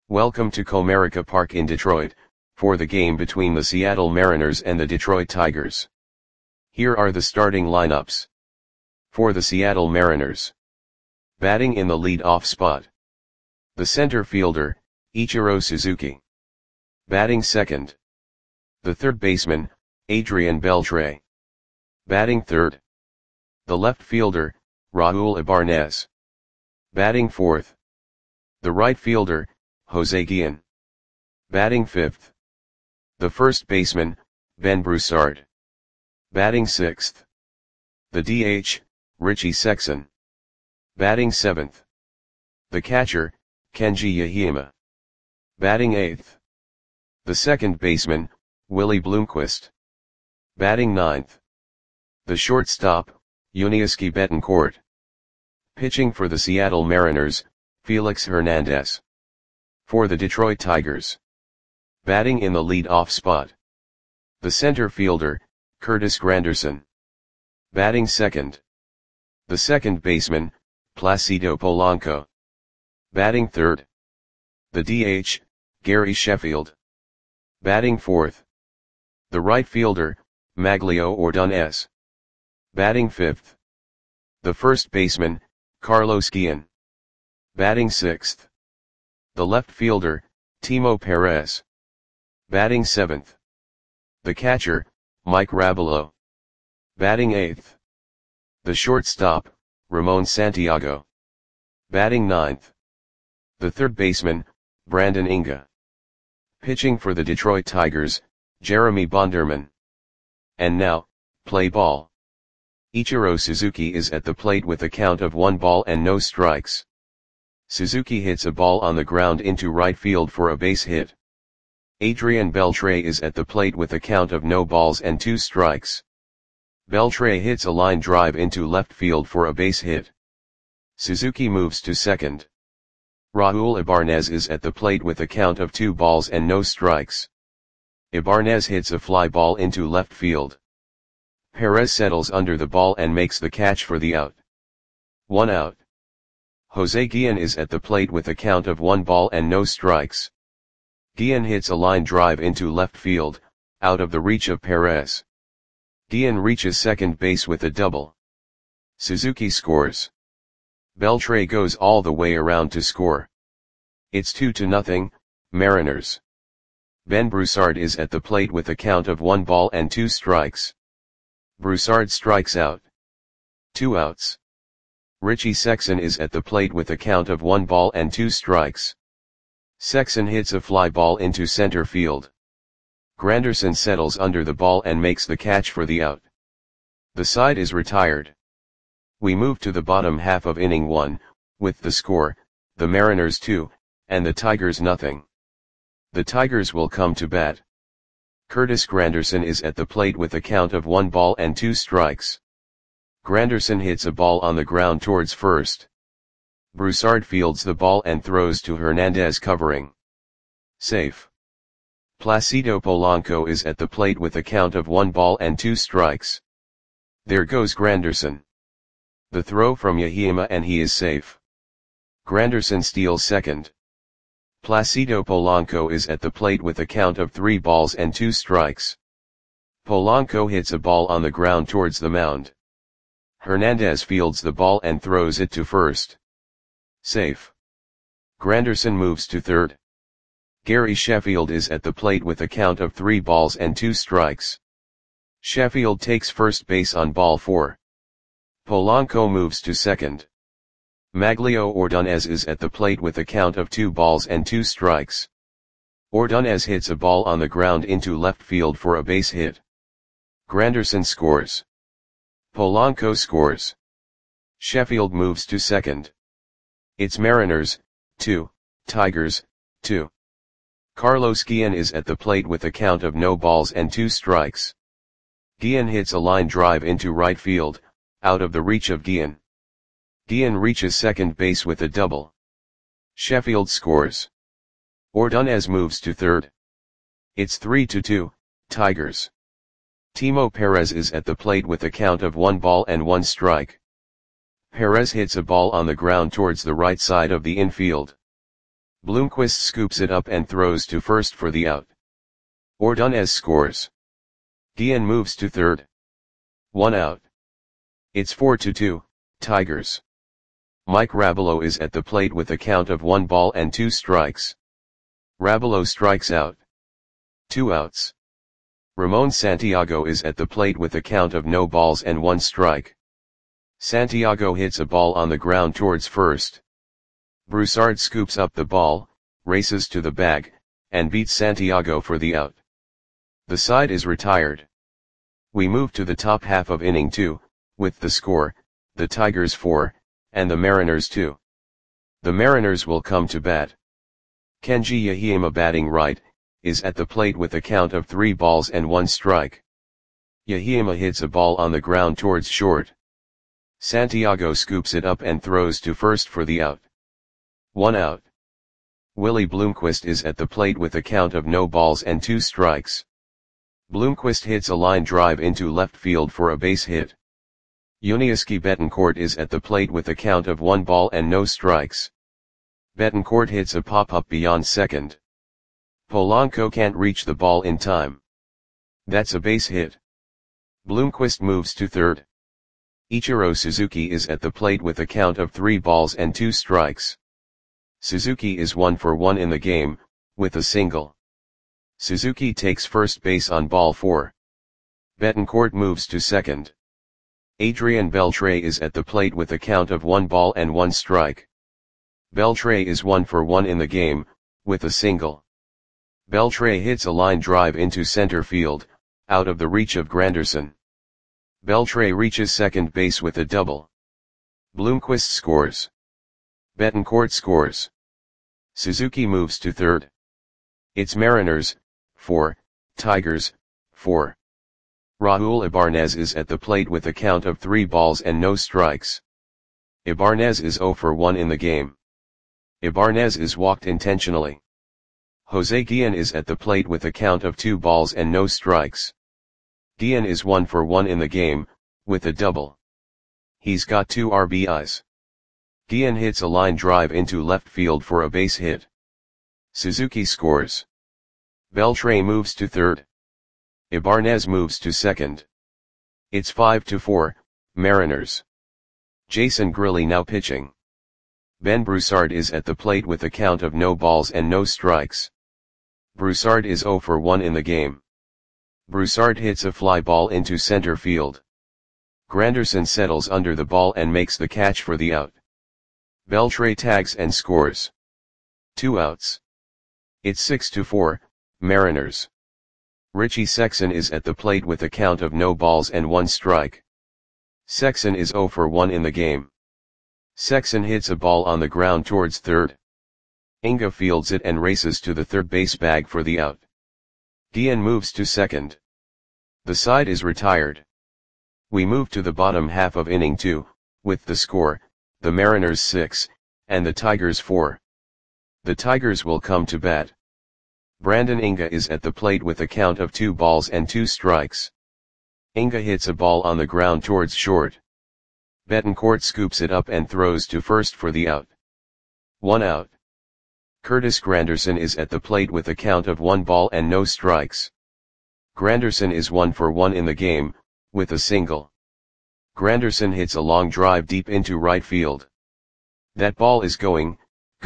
Welcome to Comerica Park in Detroit, for the game between the Seattle Mariners and the Detroit Tigers. Here are the starting lineups. For the Seattle Mariners. Batting in the lead-off spot. The center fielder, Ichiro Suzuki. Batting second. The third baseman, Adrian Beltre. Batting third. The left fielder, Raul Ibanez. Batting fourth. The right fielder, Jose Guillen. Batting fifth. The first baseman, Ben Broussard. Batting sixth. The DH, Richie Sexson. Batting seventh. The catcher, Kenji Yahima. Batting eighth. The second baseman, Willie Bloomquist. Batting ninth. The shortstop, Yuniesky Betancourt. Pitching for the Seattle Mariners, Felix Hernandez. For the Detroit Tigers. Batting in the lead-off spot. The center fielder, Curtis Granderson. Batting second. The second baseman, Placido Polanco. Batting third. The DH, Gary Sheffield. Batting fourth. The right fielder, Maglio Ordonez. Batting fifth. The first baseman, Carlos Guillen. Batting sixth. The left fielder, Timo Perez. Batting seventh. The catcher, Mike Rabelo. Batting eighth. The shortstop, Ramon Santiago. Batting ninth. The third baseman, Brandon Inga. Pitching for the Detroit Tigers, Jeremy Bonderman. And now, play ball. Ichiro Suzuki is at the plate with a count of 1 ball and no strikes. Suzuki hits a ball on the ground into right field for a base hit. Adrian Beltre is at the plate with a count of no balls and 2 strikes. Beltre hits a line drive into left field for a base hit. Suzuki moves to second. Raul Ibanez is at the plate with a count of 2 balls and no strikes. Ibanez hits a fly ball into left field. Perez settles under the ball and makes the catch for the out. 1 out. Jose Guillen is at the plate with a count of 1 ball and no strikes. Guillen hits a line drive into left field, out of the reach of Perez. Guillen reaches second base with a double. Suzuki scores. Beltre goes all the way around to score. It's 2-0, Mariners. Ben Broussard is at the plate with a count of 1 ball and 2 strikes. Broussard strikes out. 2 outs. Richie Sexson is at the plate with a count of 1 ball and 2 strikes. Sexson hits a fly ball into center field. Granderson settles under the ball and makes the catch for the out. The side is retired. We move to the bottom half of inning 1, with the score, the Mariners 2, and the Tigers nothing. The Tigers will come to bat. Curtis Granderson is at the plate with a count of 1 ball and 2 strikes. Granderson hits a ball on the ground towards first. Broussard fields the ball and throws to Hernandez covering. Safe. Placido Polanco is at the plate with a count of 1 ball and 2 strikes. There goes Granderson. The throw from Yahima and he is safe. Granderson steals second. Placido Polanco is at the plate with a count of 3 balls and 2 strikes. Polanco hits a ball on the ground towards the mound. Hernandez fields the ball and throws it to first. Safe. Granderson moves to third. Gary Sheffield is at the plate with a count of 3 balls and 2 strikes. Sheffield takes first base on ball 4. Polanco moves to second. Maglio Ordonez is at the plate with a count of 2 balls and 2 strikes. Ordonez hits a ball on the ground into left field for a base hit. Granderson scores. Polanco scores. Sheffield moves to second. It's Mariners, 2, Tigers, 2. Carlos Guillen is at the plate with a count of no balls and 2 strikes. Guillen hits a line drive into right field, out of the reach of Guillen. Guillen reaches second base with a double. Sheffield scores. Ordonez moves to third. It's 3-2, Tigers. Timo Perez is at the plate with a count of 1 ball and 1 strike. Perez hits a ball on the ground towards the right side of the infield. Bloomquist scoops it up and throws to first for the out. Ordonez scores. Guillen moves to third. 1 out. It's 4-2, Tigers. Mike Rabelo is at the plate with a count of 1 ball and 2 strikes. Rabelo strikes out. 2 outs. Ramon Santiago is at the plate with a count of no balls and 1 strike. Santiago hits a ball on the ground towards first. Broussard scoops up the ball, races to the bag, and beats Santiago for the out. The side is retired. We move to the top half of inning 2, with the score, the Tigers 4, and the Mariners 2. The Mariners will come to bat. Kenji Yahima, batting right, is at the plate with a count of 3 balls and 1 strike. Yahima hits a ball on the ground towards short. Santiago scoops it up and throws to first for the out. 1 out. Willie Bloomquist is at the plate with a count of no balls and 2 strikes. Bloomquist hits a line drive into left field for a base hit. Yuniesky Betancourt is at the plate with a count of 1 ball and no strikes. Betancourt hits a pop-up beyond second. Polanco can't reach the ball in time. That's a base hit. Bloomquist moves to third. Ichiro Suzuki is at the plate with a count of 3 balls and 2 strikes. Suzuki is 1 for 1 in the game, with a single. Suzuki takes first base on ball 4. Betancourt moves to second. Adrian Beltre is at the plate with a count of 1 ball and 1 strike. Beltre is 1 for 1 in the game, with a single. Beltre hits a line drive into center field, out of the reach of Granderson. Beltre reaches second base with a double. Bloomquist scores. Betancourt scores. Suzuki moves to third. It's Mariners, 4, Tigers, 4. Raul Ibanez is at the plate with a count of 3 balls and no strikes. Ibanez is 0 for 1 in the game. Ibanez is walked intentionally. Jose Guillen is at the plate with a count of 2 balls and no strikes. Guillen is 1 for 1 in the game, with a double. He's got 2 RBIs. Guillen hits a line drive into left field for a base hit. Suzuki scores. Beltre moves to third. Ibanez moves to second. It's 5-4, Mariners. Jason Grilli now pitching. Ben Broussard is at the plate with a count of no balls and no strikes. Broussard is 0 for 1 in the game. Broussard hits a fly ball into center field. Granderson settles under the ball and makes the catch for the out. Beltre tags and scores. 2 outs. It's 6-4, Mariners. Richie Sexson is at the plate with a count of no balls and 1 strike. Sexson is 0 for 1 in the game. Sexson hits a ball on the ground towards third. Inga fields it and races to the third base bag for the out. Guillen moves to second. The side is retired. We move to the bottom half of inning 2, with the score, the Mariners 6, and the Tigers 4. The Tigers will come to bat. Brandon Inga is at the plate with a count of 2 balls and 2 strikes. Inga hits a ball on the ground towards short. Betancourt scoops it up and throws to first for the out. 1 out. Curtis Granderson is at the plate with a count of 1 ball and no strikes. Granderson is 1 for 1 in the game, with a single. Granderson hits a long drive deep into right field. That ball is gone.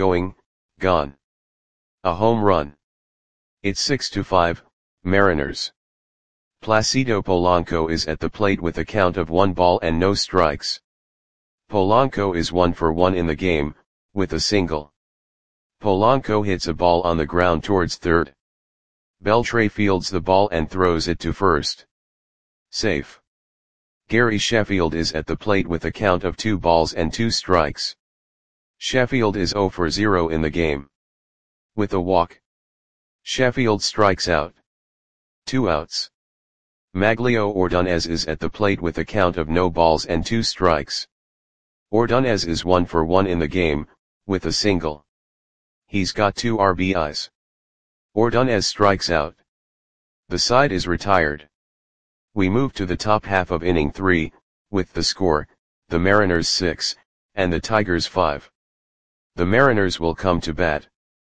A home run. It's 6-5, Mariners. Placido Polanco is at the plate with a count of 1 ball and no strikes. Polanco is 1 for 1 in the game, with a single. Polanco hits a ball on the ground towards third. Beltre fields the ball and throws it to first. Safe. Gary Sheffield is at the plate with a count of 2 balls and 2 strikes. Sheffield is 0 for 0 in the game. With a walk. Sheffield strikes out. 2 outs. Maglio Ordonez is at the plate with a count of no balls and 2 strikes. Ordonez is 1 for 1 in the game, with a single. He's got 2 RBIs. Ordonez strikes out. The side is retired. We move to the top half of inning 3, with the score, the Mariners 6, and the Tigers 5. The Mariners will come to bat.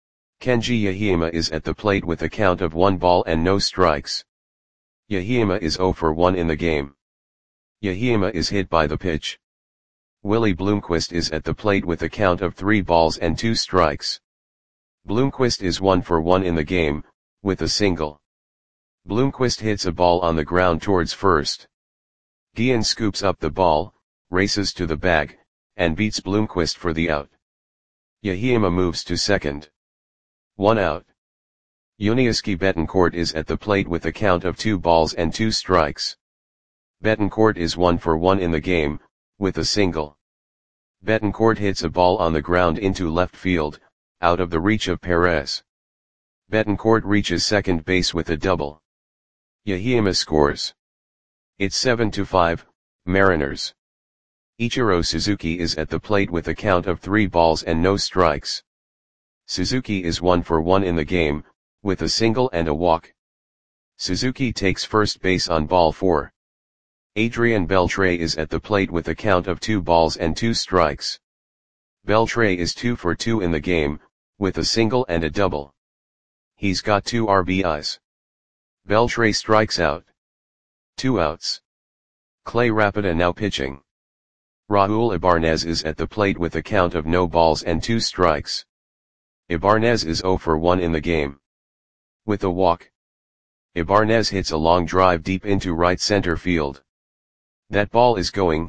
Kenji Yahima is at the plate with a count of 1 ball and no strikes. Yahima is 0 for 1 in the game. Yahima is hit by the pitch. Willie Bloomquist is at the plate with a count of 3 balls and 2 strikes. Bloomquist is 1 for 1 in the game, with a single. Bloomquist hits a ball on the ground towards first. Gian scoops up the ball, races to the bag, and beats Bloomquist for the out. Yahima moves to second. 1 out. Yuniesky Betancourt is at the plate with a count of 2 balls and 2 strikes. Betancourt is 1 for 1 in the game, with a single. Betancourt hits a ball on the ground into left field, out of the reach of Perez. Betancourt reaches second base with a double. Yahima scores. It's 7-5, Mariners. Ichiro Suzuki is at the plate with a count of 3 balls and no strikes. Suzuki is 1 for 1 in the game, with a single and a walk. Suzuki takes first base on ball 4. Adrian Beltre is at the plate with a count of 2 balls and 2 strikes. Beltre is 2 for 2 in the game, with a single and a double. He's got 2 RBIs. Beltre strikes out. 2 outs. Clay Rapida now pitching. Raul Ibanez is at the plate with a count of no balls and 2 strikes. Ibanez is 0 for 1 in the game. With a walk. Ibanez hits a long drive deep into right center field. That ball is gone.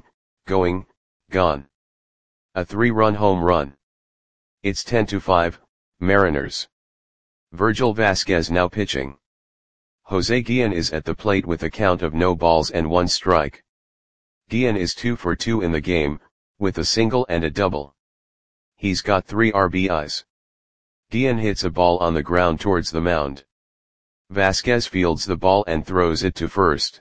A 3-run home run. It's 10-5, Mariners. Virgil Vasquez now pitching. Jose Guillen is at the plate with a count of no balls and 1 strike. Guillen is 2 for 2 in the game, with a single and a double. He's got 3 RBIs. Guillen hits a ball on the ground towards the mound. Vasquez fields the ball and throws it to first.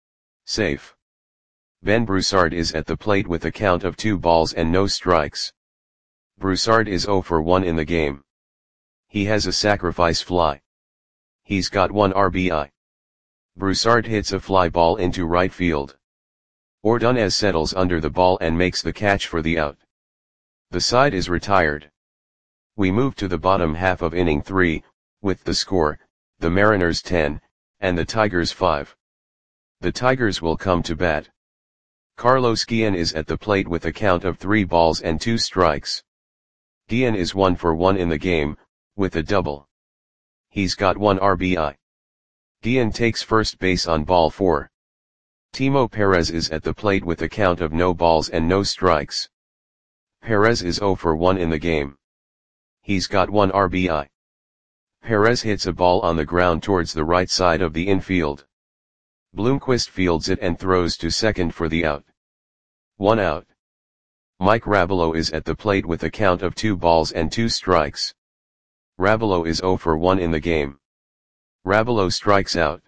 Safe. Ben Broussard is at the plate with a count of 2 balls and no strikes. Broussard is 0 for 1 in the game. He has a sacrifice fly. He's got 1 RBI. Broussard hits a fly ball into right field. Ordonez settles under the ball and makes the catch for the out. The side is retired. We move to the bottom half of inning 3, with the score, the Mariners 10, and the Tigers 5. The Tigers will come to bat. Carlos Guillen is at the plate with a count of 3 balls and 2 strikes. Guillen is 1 for 1 in the game, with a double. He's got 1 RBI. Guillen takes first base on ball 4. Timo Perez is at the plate with a count of no balls and no strikes. Perez is 0 for 1 in the game. He's got 1 RBI. Perez hits a ball on the ground towards the right side of the infield. Bloomquist fields it and throws to second for the out. 1 out. Mike Rabelo is at the plate with a count of 2 balls and 2 strikes. Rabelo is 0 for 1 in the game. Rabelo strikes out.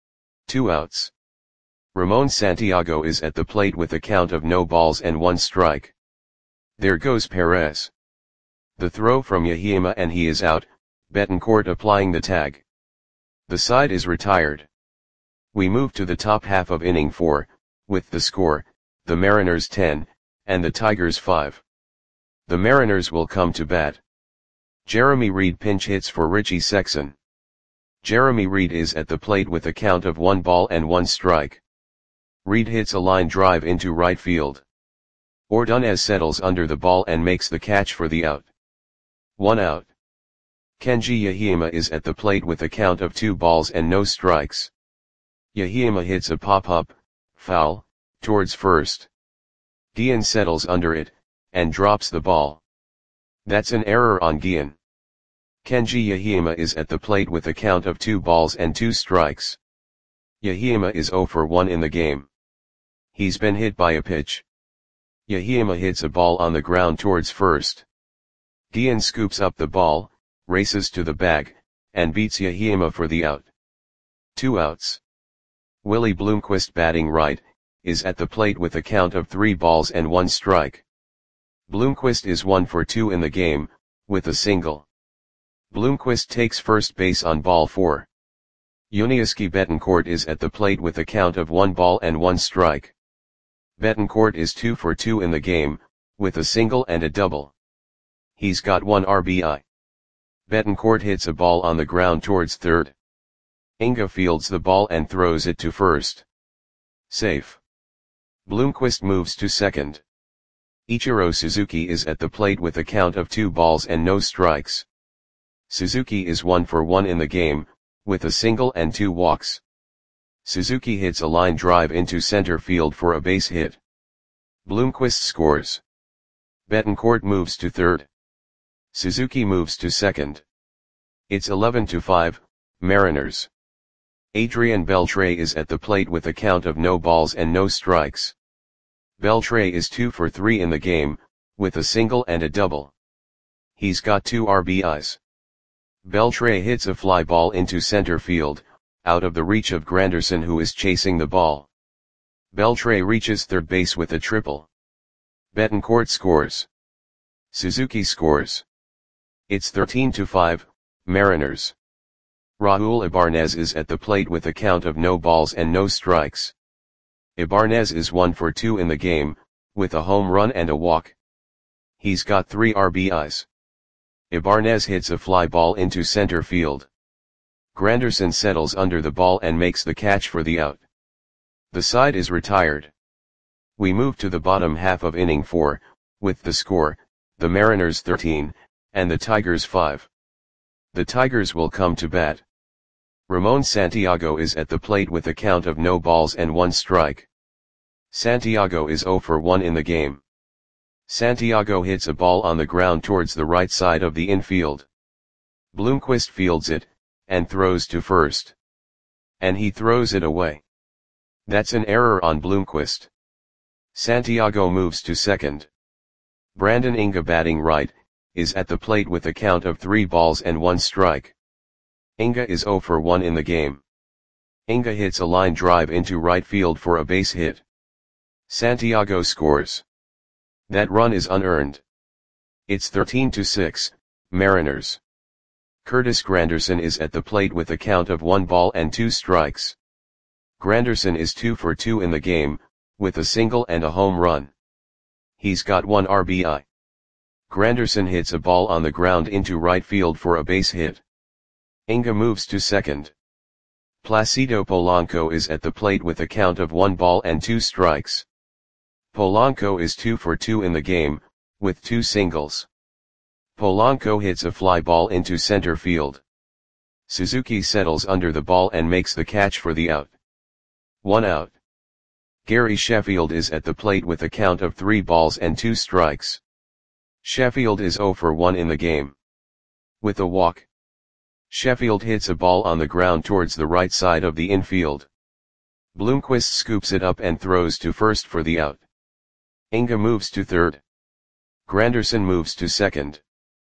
2 outs. Ramon Santiago is at the plate with a count of no balls and 1 strike. There goes Perez. The throw from Yahima and he is out, Betancourt applying the tag. The side is retired. We move to the top half of inning 4, with the score, the Mariners 10, and the Tigers 5. The Mariners will come to bat. Jeremy Reed pinch hits for Richie Sexson. Jeremy Reed is at the plate with a count of 1 ball and 1 strike. Reed hits a line drive into right field. Ordonez settles under the ball and makes the catch for the out. 1 out. Kenji Yahima is at the plate with a count of 2 balls and no strikes. Yahima hits a pop-up, foul, towards first. Guillen settles under it, and drops the ball. That's an error on Guillen. Kenji Yahima is at the plate with a count of 2 balls and 2 strikes. Yahima is 0 for 1 in the game. He's been hit by a pitch. Yahima hits a ball on the ground towards first. Guillen scoops up the ball, races to the bag, and beats Yahima for the out. 2 outs. Willie Bloomquist batting right, is at the plate with a count of 3 balls and 1 strike. Bloomquist is 1 for 2 in the game, with a single. Bloomquist takes first base on ball 4. Yuniesky Betancourt is at the plate with a count of 1 ball and 1 strike. Betancourt is 2 for 2 in the game, with a single and a double. He's got 1 RBI. Betancourt hits a ball on the ground towards third. Inga fields the ball and throws it to first. Safe. Bloomquist moves to second. Ichiro Suzuki is at the plate with a count of 2 balls and no strikes. Suzuki is 1 for 1 in the game, with a single and 2 walks. Suzuki hits a line drive into center field for a base hit. Bloomquist scores. Betancourt moves to third. Suzuki moves to second. It's 11-5, Mariners. Adrian Beltre is at the plate with a count of no balls and no strikes. Beltre is 2 for 3 in the game, with a single and a double. He's got 2 RBIs. Beltre hits a fly ball into center field, out of the reach of Granderson, who is chasing the ball. Beltre reaches third base with a triple. Betancourt scores. Suzuki scores. It's 13-5, Mariners. Raul Ibarnez is at the plate with a count of no balls and no strikes. Ibarnez is 1 for 2 in the game, with a home run and a walk. He's got 3 RBIs. Ibarnez hits a fly ball into center field. Granderson settles under the ball and makes the catch for the out. The side is retired. We move to the bottom half of inning 4, with the score, the Mariners 13, and the Tigers 5. The Tigers will come to bat. Ramon Santiago is at the plate with a count of no balls and 1 strike. Santiago is 0 for 1 in the game. Santiago hits a ball on the ground towards the right side of the infield. Bloomquist fields it, and throws to first. And he throws it away. That's an error on Bloomquist. Santiago moves to second. Brandon Inga, batting right, is at the plate with a count of 3 balls and 1 strike. Inga is 0 for 1 in the game. Inga hits a line drive into right field for a base hit. Santiago scores. That run is unearned. It's 13-6, Mariners. Curtis Granderson is at the plate with a count of 1 ball and 2 strikes. Granderson is 2 for 2 in the game, with a single and a home run. He's got 1 RBI. Granderson hits a ball on the ground into right field for a base hit. Inga moves to second. Placido Polanco is at the plate with a count of 1 ball and 2 strikes. Polanco is 2 for 2 in the game, with 2 singles. Polanco hits a fly ball into center field. Suzuki settles under the ball and makes the catch for the out. 1 out. Gary Sheffield is at the plate with a count of 3 balls and 2 strikes. Sheffield is 0 for 1 in the game. With a walk. Sheffield hits a ball on the ground towards the right side of the infield. Bloomquist scoops it up and throws to first for the out. Inga moves to third. Granderson moves to second.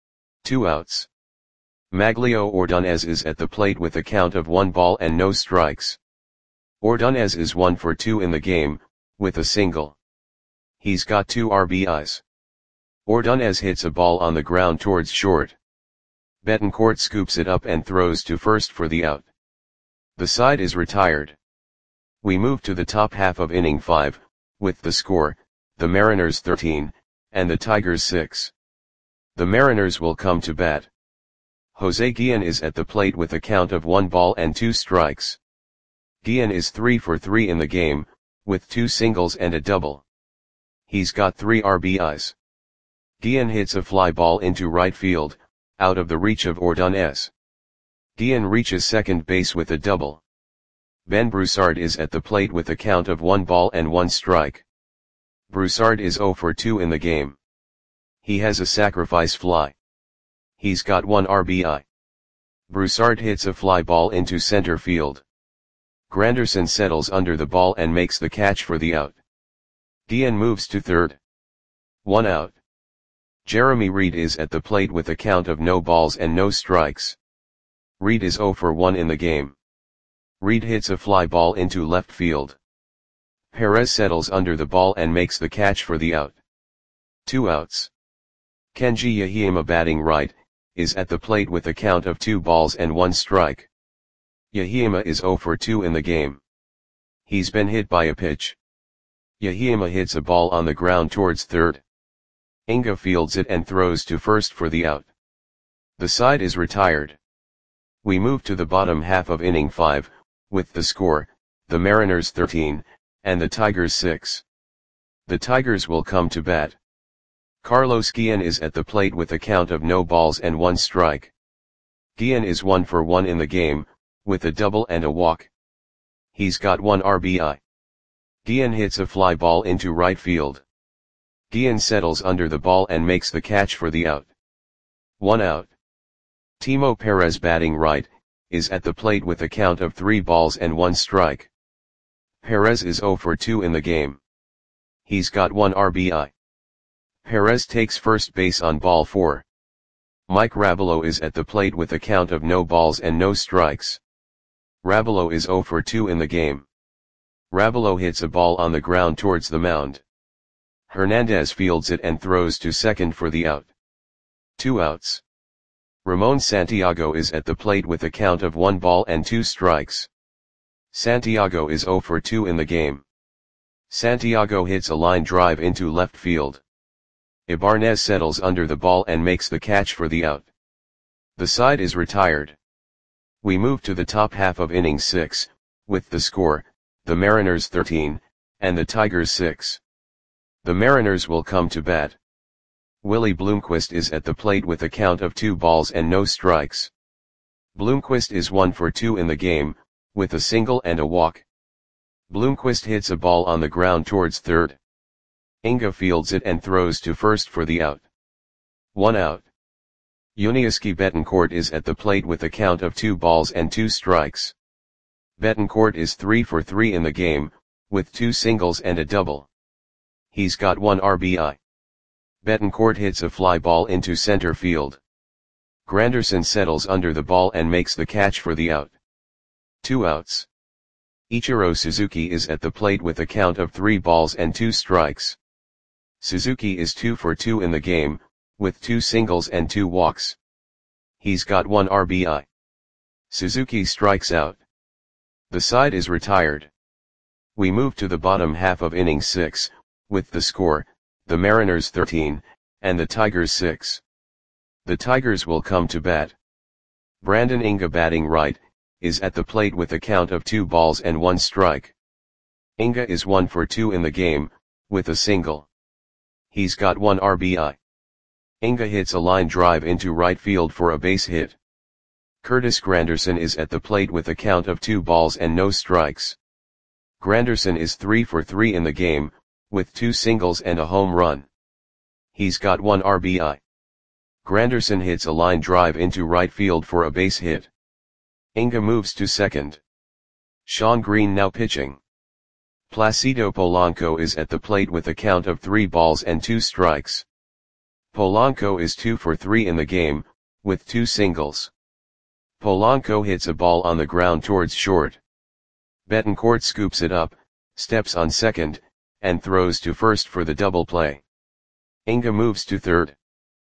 2 outs. Maglio Ordonez is at the plate with a count of 1 ball and no strikes. Ordonez is 1 for 2 in the game, with a single. He's got 2 RBIs. Ordonez hits a ball on the ground towards short. Betancourt scoops it up and throws to first for the out. The side is retired. We move to the top half of inning 5, with the score, the Mariners 13, and the Tigers 6. The Mariners will come to bat. Jose Guillen is at the plate with a count of 1 ball and 2 strikes. Guillen is 3 for 3 in the game, with 2 singles and a double. He's got 3 RBIs. Guillen hits a fly ball into right field, out of the reach of Ordonez. Guillen reaches second base with a double. Ben Broussard is at the plate with a count of 1 ball and 1 strike. Broussard is 0 for 2 in the game. He has a sacrifice fly. He's got 1 RBI. Broussard hits a fly ball into center field. Granderson settles under the ball and makes the catch for the out. Guillen moves to third. 1 out. Jeremy Reed is at the plate with a count of no balls and no strikes. Reed is 0 for 1 in the game. Reed hits a fly ball into left field. Perez settles under the ball and makes the catch for the out. 2 outs. Kenji Yahima, batting right, is at the plate with a count of 2 balls and 1 strike. Yahima is 0 for 2 in the game. He's been hit by a pitch. Yahima hits a ball on the ground towards third. Inga fields it and throws to first for the out. The side is retired. We move to the bottom half of inning 5, with the score, the Mariners 13, and the Tigers 6. The Tigers will come to bat. Carlos Guillen is at the plate with a count of no balls and 1 strike. Guillen is 1 for 1 in the game, with a double and a walk. He's got 1 RBI. Guillen hits a fly ball into right field. Guillen settles under the ball and makes the catch for the out. 1 out. Timo Perez, batting right, is at the plate with a count of 3 balls and 1 strike. Perez is 0 for 2 in the game. He's got 1 RBI. Perez takes first base on ball 4. Mike Rabelo is at the plate with a count of no balls and no strikes. Rabelo is 0 for 2 in the game. Rabelo hits a ball on the ground towards the mound. Hernandez fields it and throws to second for the out. 2 outs. Ramon Santiago is at the plate with a count of 1 ball and 2 strikes. Santiago is 0 for 2 in the game. Santiago hits a line drive into left field. Ibanez settles under the ball and makes the catch for the out. The side is retired. We move to the top half of inning 6, with the score, the Mariners 13, and the Tigers 6. The Mariners will come to bat. Willie Bloomquist is at the plate with a count of 2 balls and no strikes. Bloomquist is 1 for 2 in the game, with a single and a walk. Bloomquist hits a ball on the ground towards third. Inga fields it and throws to first for the out. 1 out. Yuniesky Betancourt is at the plate with a count of 2 balls and 2 strikes. Betancourt is 3 for 3 in the game, with 2 singles and a double. He's got 1 RBI. Betancourt hits a fly ball into center field. Granderson settles under the ball and makes the catch for the out. 2 outs. Ichiro Suzuki is at the plate with a count of 3 balls and 2 strikes. Suzuki is 2 for 2 in the game, with 2 singles and 2 walks. He's got 1 RBI. Suzuki strikes out. The side is retired. We move to the bottom half of inning 6, with the score, the Mariners 13, and the Tigers 6. The Tigers will come to bat. Brandon Inga, batting right, is at the plate with a count of 2 balls and 1 strike. Inga is 1 for 2 in the game, with a single. He's got 1 RBI. Inga hits a line drive into right field for a base hit. Curtis Granderson is at the plate with a count of 2 balls and no strikes. Granderson is 3 for 3 in the game, with 2 singles and a home run. He's got 1 RBI. Granderson hits a line drive into right field for a base hit. Inga moves to second. Sean Green now pitching. Placido Polanco is at the plate with a count of 3 balls and 2 strikes. Polanco is 2 for 3 in the game, with 2 singles. Polanco hits a ball on the ground towards short. Betancourt scoops it up, steps on second, and throws to first for the double play. Inga moves to third.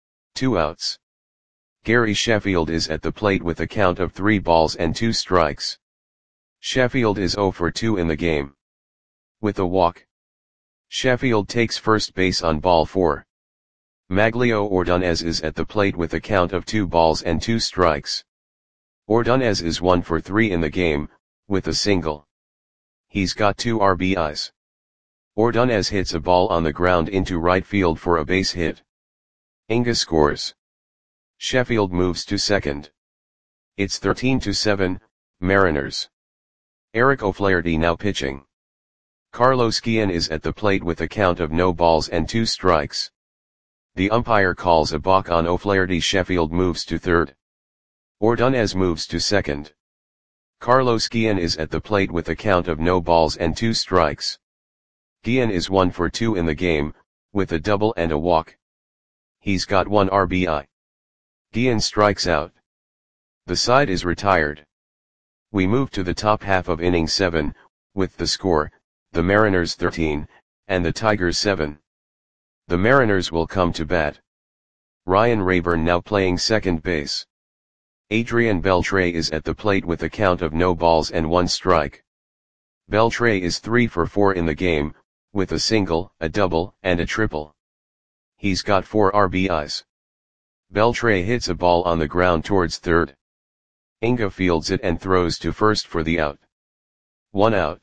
2 outs. Gary Sheffield is at the plate with a count of 3 balls and 2 strikes. Sheffield is 0 for 2 in the game. With a walk. Sheffield takes first base on ball 4. Maglio Ordonez is at the plate with a count of 2 balls and 2 strikes. Ordonez is 1 for 3 in the game, with a single. He's got 2 RBIs. Ordonez hits a ball on the ground into right field for a base hit. Inga scores. Sheffield moves to second. It's 13-7, Mariners. Eric O'Flaherty now pitching. Carlos Guillen is at the plate with a count of no balls and 2 strikes. The umpire calls a balk on O'Flaherty. Sheffield moves to third. Ordonez moves to second. Carlos Guillen is at the plate with a count of no balls and 2 strikes. Guillen is 1 for 2 in the game, with a double and a walk. He's got 1 RBI. Guillen strikes out. The side is retired. We move to the top half of inning 7, with the score, the Mariners 13, and the Tigers 7. The Mariners will come to bat. Ryan Rayburn now playing second base. Adrian Beltre is at the plate with a count of no balls and 1 strike. Beltre is 3 for 4 in the game, with a single, a double, and a triple. He's got 4 RBIs. Beltre hits a ball on the ground towards third. Inga fields it and throws to first for the out. 1 out.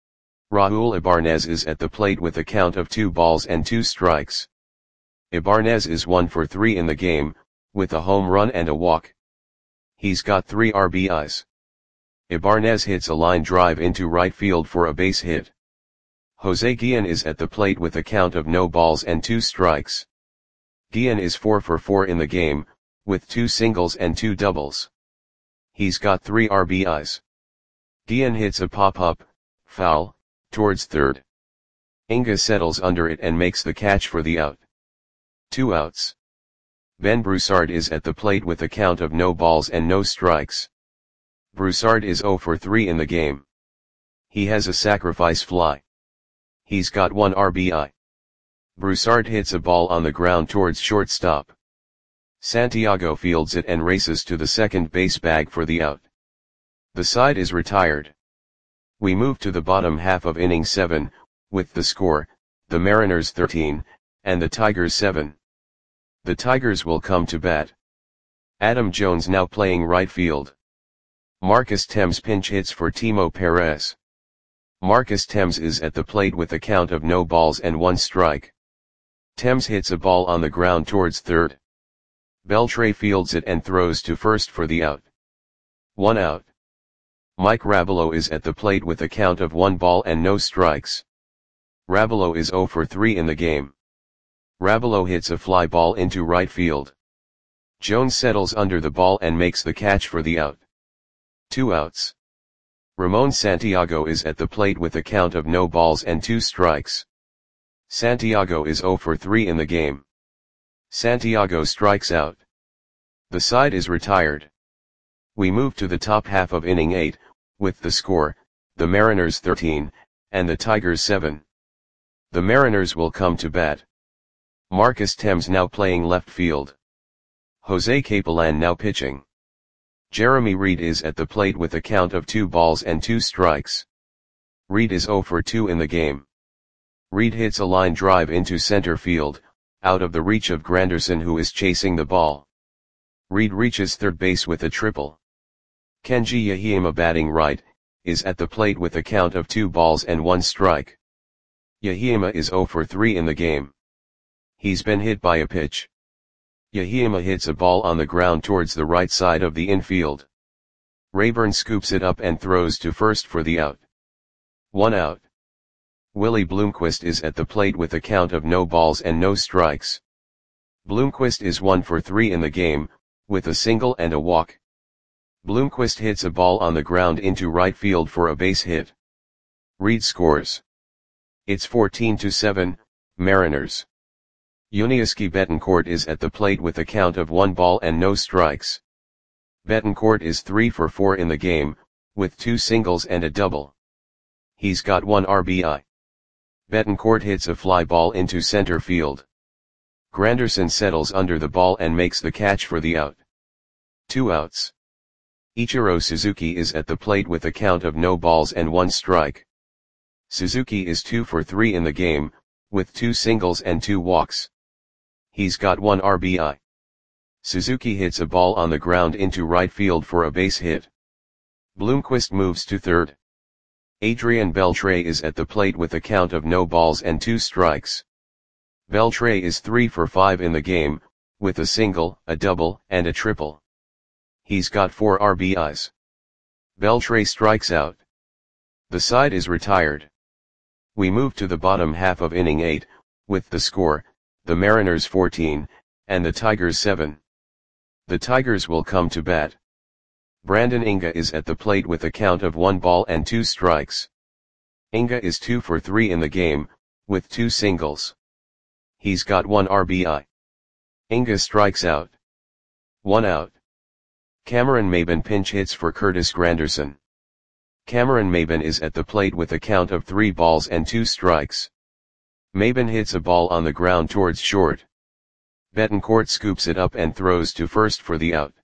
Raul Ibarnez is at the plate with a count of 2 balls and 2 strikes. Ibarnez is 1 for 3 in the game, with a home run and a walk. He's got 3 RBIs. Ibarnez hits a line drive into right field for a base hit. Jose Guillen is at the plate with a count of no balls and 2 strikes. Guillen is 4 for 4 in the game, with 2 singles and 2 doubles. He's got 3 RBIs. Guillen hits a pop-up, foul, towards third. Inga settles under it and makes the catch for the out. 2 outs. Ben Broussard is at the plate with a count of no balls and no strikes. Broussard is 0 for 3 in the game. He has a sacrifice fly. He's got 1 RBI. Broussard hits a ball on the ground towards shortstop. Santiago fields it and races to the second base bag for the out. The side is retired. We move to the bottom half of inning 7, with the score, the Mariners 13, and the Tigers 7. The Tigers will come to bat. Adam Jones now playing right field. Marcus Thames pinch hits for Timo Perez. Marcus Thames is at the plate with a count of no balls and 1 strike. Thames hits a ball on the ground towards third. Beltre fields it and throws to first for the out. 1 out. Mike Rabelo is at the plate with a count of 1 ball and no strikes. Rabelo is 0 for 3 in the game. Rabelo hits a fly ball into right field. Jones settles under the ball and makes the catch for the out. 2 outs. Ramon Santiago is at the plate with a count of no balls and 2 strikes. Santiago is 0 for 3 in the game. Santiago strikes out. The side is retired. We move to the top half of inning 8, with the score, the Mariners 13, and the Tigers 7. The Mariners will come to bat. Marcus Thames now playing left field. Jose Capellan now pitching. Jeremy Reed is at the plate with a count of 2 balls and 2 strikes. Reed is 0 for 2 in the game. Reed hits a line drive into center field, out of the reach of Granderson who is chasing the ball. Reed reaches third base with a triple. Kenji Yahima batting right, is at the plate with a count of 2 balls and 1 strike. Yahima is 0 for 3 in the game. He's been hit by a pitch. Yahima hits a ball on the ground towards the right side of the infield. Rayburn scoops it up and throws to first for the out. 1 out. Willie Bloomquist is at the plate with a count of no balls and no strikes. Bloomquist is 1 for 3 in the game, with a single and a walk. Bloomquist hits a ball on the ground into right field for a base hit. Reed scores. It's 14-7, Mariners. Yuniesky Betancourt is at the plate with a count of 1 ball and no strikes. Betancourt is 3 for 4 in the game, with 2 singles and a double. He's got 1 RBI. Betancourt hits a fly ball into center field. Granderson settles under the ball and makes the catch for the out. 2 outs. Ichiro Suzuki is at the plate with a count of no balls and 1 strike. Suzuki is 2 for 3 in the game, with 2 singles and 2 walks. He's got 1 RBI. Suzuki hits a ball on the ground into right field for a base hit. Bloomquist moves to third. Adrian Beltre is at the plate with a count of no balls and 2 strikes. Beltre is 3 for 5 in the game, with a single, a double, and a triple. He's got 4 RBIs. Beltre strikes out. The side is retired. We move to the bottom half of inning 8, with the score, the Mariners 14, and the Tigers 7. The Tigers will come to bat. Brandon Inga is at the plate with a count of 1 ball and 2 strikes. Inga is 2 for 3 in the game, with 2 singles. He's got 1 RBI. Inga strikes out. 1 out. Cameron Maybin pinch hits for Curtis Granderson. Cameron Maybin is at the plate with a count of 3 balls and 2 strikes. Maybin hits a ball on the ground towards short. Betancourt scoops it up and throws to first for the out.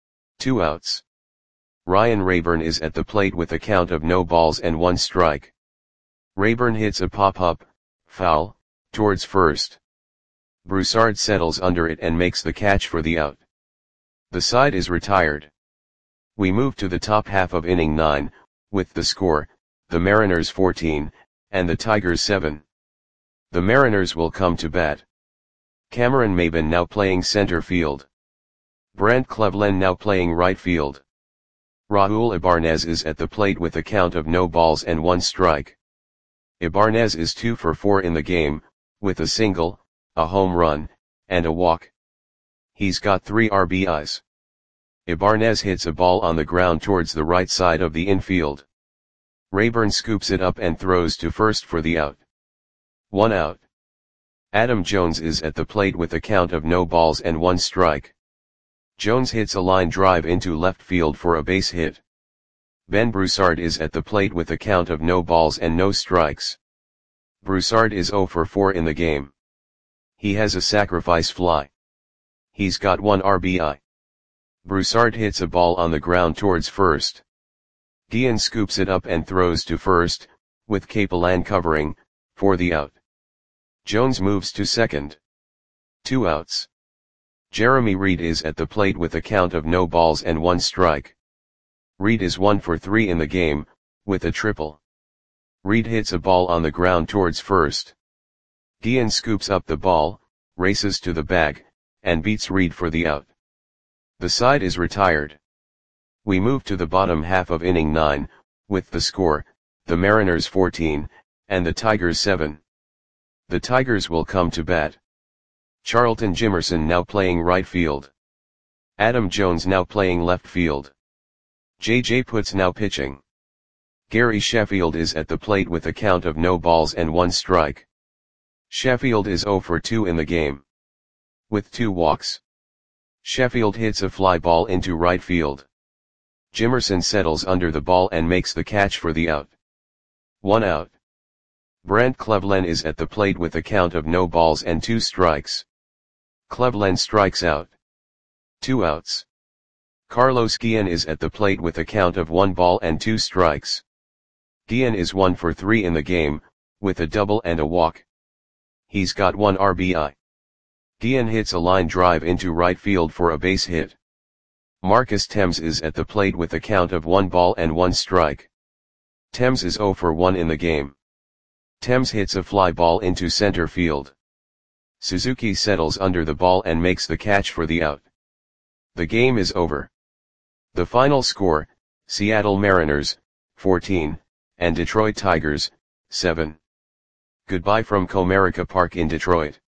2 outs. Ryan Rayburn is at the plate with a count of no balls and 1 strike. Rayburn hits a pop-up, foul, towards first. Broussard settles under it and makes the catch for the out. The side is retired. We move to the top half of inning 9, with the score, the Mariners 14, and the Tigers 7. The Mariners will come to bat. Cameron Maybin now playing center field. Brandt Cleveland now playing right field. Raul Ibanez is at the plate with a count of no balls and 1 strike. Ibanez is 2 for 4 in the game, with a single, a home run, and a walk. He's got 3 RBIs. Ibanez hits a ball on the ground towards the right side of the infield. Rayburn scoops it up and throws to first for the out. 1 out. Adam Jones is at the plate with a count of no balls and 1 strike. Jones hits a line drive into left field for a base hit. Ben Broussard is at the plate with a count of no balls and no strikes. Broussard is 0 for 4 in the game. He has a sacrifice fly. He's got 1 RBI. Broussard hits a ball on the ground towards first. Guillen scoops it up and throws to first, with Capellan covering, for the out. Jones moves to second. 2 outs. Jeremy Reed is at the plate with a count of no balls and 1 strike. Reed is 1 for 3 in the game, with a triple. Reed hits a ball on the ground towards first. Guillen scoops up the ball, races to the bag, and beats Reed for the out. The side is retired. We move to the bottom half of inning 9, with the score, the Mariners 14, and the Tigers 7. The Tigers will come to bat. Charlton Jimerson now playing right field. Adam Jones now playing left field. J.J. Putz now pitching. Gary Sheffield is at the plate with a count of no balls and 1 strike. Sheffield is 0 for 2 in the game. With 2 walks. Sheffield hits a fly ball into right field. Jimerson settles under the ball and makes the catch for the out. 1 out. Brandt Cleveland is at the plate with a count of no balls and 2 strikes. Cleveland strikes out. 2 outs. Carlos Guillen is at the plate with a count of 1 ball and 2 strikes. Guillen is 1 for 3 in the game, with a double and a walk. He's got 1 RBI. Guillen hits a line drive into right field for a base hit. Marcus Thames is at the plate with a count of 1 ball and 1 strike. Thames is 0 for 1 in the game. Thames hits a fly ball into center field. Suzuki settles under the ball and makes the catch for the out. The game is over. The final score, Seattle Mariners, 14, and Detroit Tigers, 7. Goodbye from Comerica Park in Detroit.